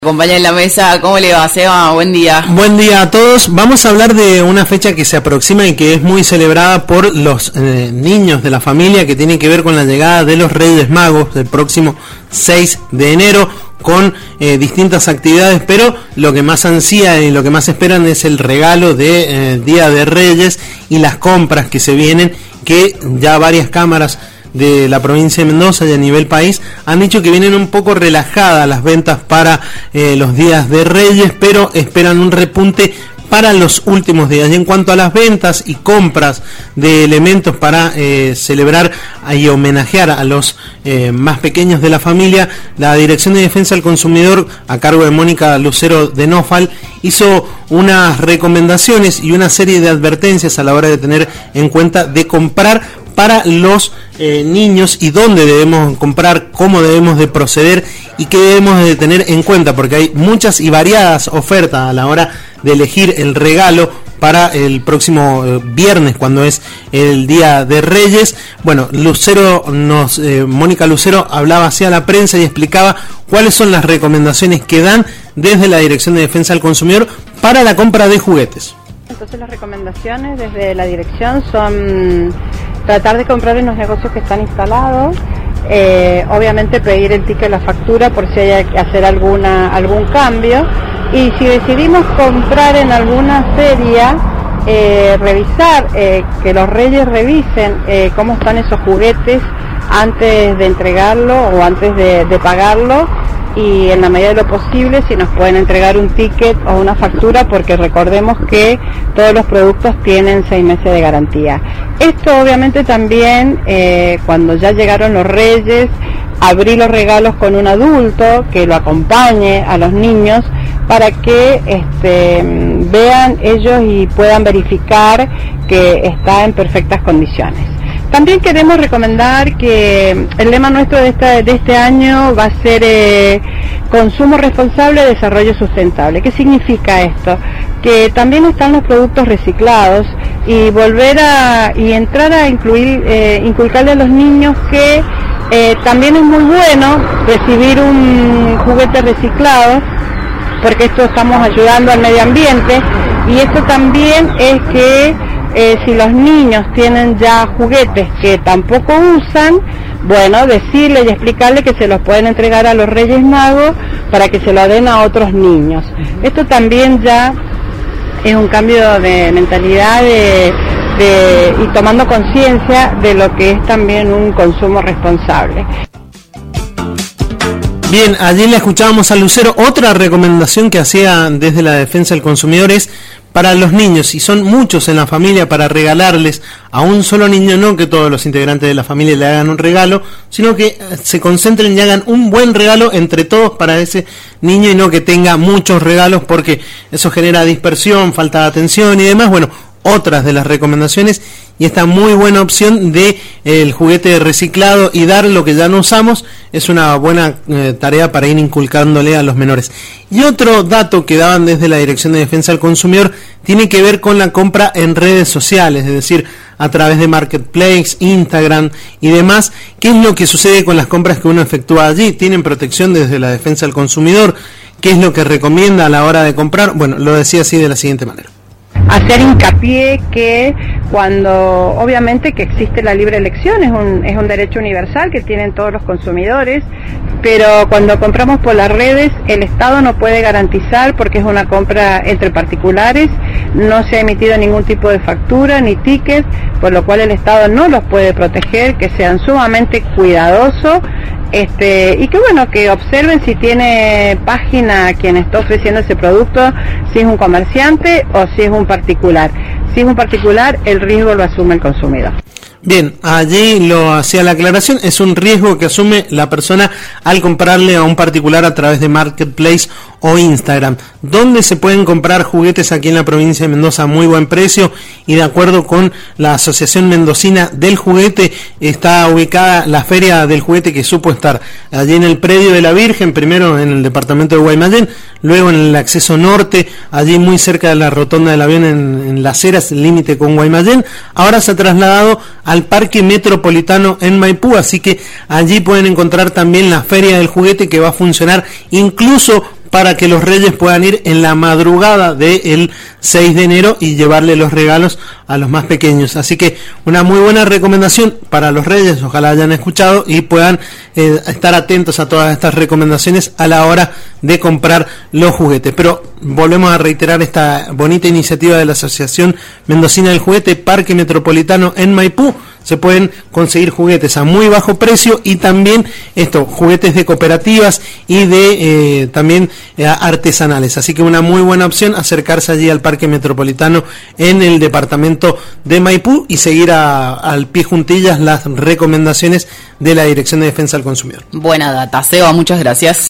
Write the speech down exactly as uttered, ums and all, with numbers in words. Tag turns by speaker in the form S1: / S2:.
S1: Acompaña en la mesa, ¿cómo le va, Seba? Buen día.
S2: Buen día a todos. Vamos a hablar de una fecha que se aproxima y que es muy celebrada por los eh, niños de la familia, que tiene que ver con la llegada de los Reyes Magos el próximo seis de enero, con eh, distintas actividades, pero lo que más ansían y lo que más esperan es el regalo de eh, Día de Reyes y las compras que se vienen, que ya varias cámaras de la provincia de Mendoza y a nivel país han dicho que vienen un poco relajadas las ventas para eh, los días de Reyes, pero esperan un repunte para los últimos días. Y en cuanto a las ventas y compras de elementos para eh, celebrar y homenajear a los eh, más pequeños de la familia, la Dirección de Defensa del Consumidor, a cargo de Mónica Lucero de Nofal, hizo unas recomendaciones y una serie de advertencias a la hora de tener en cuenta de comprar para los eh, niños, y dónde debemos comprar, cómo debemos de proceder y qué debemos de tener en cuenta, porque hay muchas y variadas ofertas a la hora de elegir el regalo para el próximo eh, viernes, cuando es el Día de Reyes. Bueno, Lucero nos, eh, Mónica Lucero hablaba hacia la prensa y explicaba cuáles son las recomendaciones que dan desde la Dirección de Defensa del Consumidor para la compra de juguetes.
S3: Entonces las recomendaciones desde la dirección son tratar de comprar en los negocios que están instalados, eh, obviamente pedir el ticket, la factura por si hay que hacer alguna algún cambio, y si decidimos comprar en alguna feria, eh, revisar, eh, que los reyes revisen eh, cómo están esos juguetes antes de entregarlo o antes de, de pagarlo, y en la medida de lo posible si nos pueden entregar un ticket o una factura, porque recordemos que todos los productos tienen seis meses de garantía. Esto obviamente también eh, cuando ya llegaron los reyes, abrir los regalos con un adulto que lo acompañe a los niños para que este, vean ellos y puedan verificar que está en perfectas condiciones. También queremos recomendar que el lema nuestro de, esta, de este año va a ser eh, consumo responsable, desarrollo sustentable. ¿Qué significa esto? Que también están los productos reciclados, y volver a y entrar a incluir, eh, inculcarle a los niños que eh, también es muy bueno recibir un juguete reciclado, porque esto estamos ayudando al medio ambiente, y esto también es que Eh, si los niños tienen ya juguetes que tampoco usan, bueno, decirle y explicarle que se los pueden entregar a los Reyes Magos para que se lo den a otros niños. Esto también ya es un cambio de mentalidad de, de, y tomando conciencia de lo que es también un consumo responsable.
S2: Bien, allí le escuchábamos a Lucero. Otra recomendación que hacía desde la Defensa del Consumidor es para los niños, y son muchos en la familia, para regalarles a un solo niño, no que todos los integrantes de la familia le hagan un regalo, sino que se concentren y hagan un buen regalo entre todos para ese niño, y no que tenga muchos regalos, porque eso genera dispersión, falta de atención y demás. Bueno, otras de las recomendaciones, y esta muy buena opción de eh, el juguete reciclado y dar lo que ya no usamos, es una buena eh, tarea para ir inculcándole a los menores. Y otro dato que daban desde la Dirección de Defensa del Consumidor tiene que ver con la compra en redes sociales, es decir, a través de Marketplace, Instagram y demás. ¿Qué es lo que sucede con las compras que uno efectúa allí? ¿Tienen protección desde la Defensa del Consumidor? ¿Qué es lo que recomienda a la hora de comprar? Bueno, lo decía así de la siguiente manera.
S3: Hacer hincapié que cuando, obviamente que existe la libre elección, es un, es un derecho universal que tienen todos los consumidores, pero cuando compramos por las redes, el Estado no puede garantizar, porque es una compra entre particulares, no se ha emitido ningún tipo de factura ni ticket, por lo cual el Estado no los puede proteger, que sean sumamente cuidadosos. Este, y que bueno, que observen si tiene página quien está ofreciendo ese producto, si es un comerciante o si es un particular. Si es un particular, el riesgo lo asume el consumidor.
S2: Bien, allí lo hacía la aclaración, es un riesgo que asume la persona al comprarle a un particular a través de Marketplace o Instagram, donde se pueden comprar juguetes aquí en la provincia de Mendoza a muy buen precio, y de acuerdo con la Asociación Mendocina del Juguete, está ubicada la Feria del Juguete, que supo estar allí en el predio de la Virgen, primero en el departamento de Guaymallén, luego en el acceso norte, allí muy cerca de la rotonda del avión en, en Las Heras, el límite con Guaymallén. Ahora se ha trasladado al Parque Metropolitano en Maipú, así que allí pueden encontrar también la Feria del Juguete, que va a funcionar incluso para que los reyes puedan ir en la madrugada del seis de enero y llevarle los regalos a los más pequeños. Así que una muy buena recomendación para los reyes, ojalá hayan escuchado y puedan eh, estar atentos a todas estas recomendaciones a la hora de comprar los juguetes. Pero volvemos a reiterar esta bonita iniciativa de la Asociación Mendocina del Juguete, Parque Metropolitano en Maipú. Se pueden conseguir juguetes a muy bajo precio y también esto, juguetes de cooperativas y de eh, también eh, artesanales. Así que una muy buena opción acercarse allí al Parque Metropolitano en el departamento de Maipú y seguir a, al pie juntillas las recomendaciones de la Dirección de Defensa del Consumidor.
S1: Buena data, Seba, muchas gracias.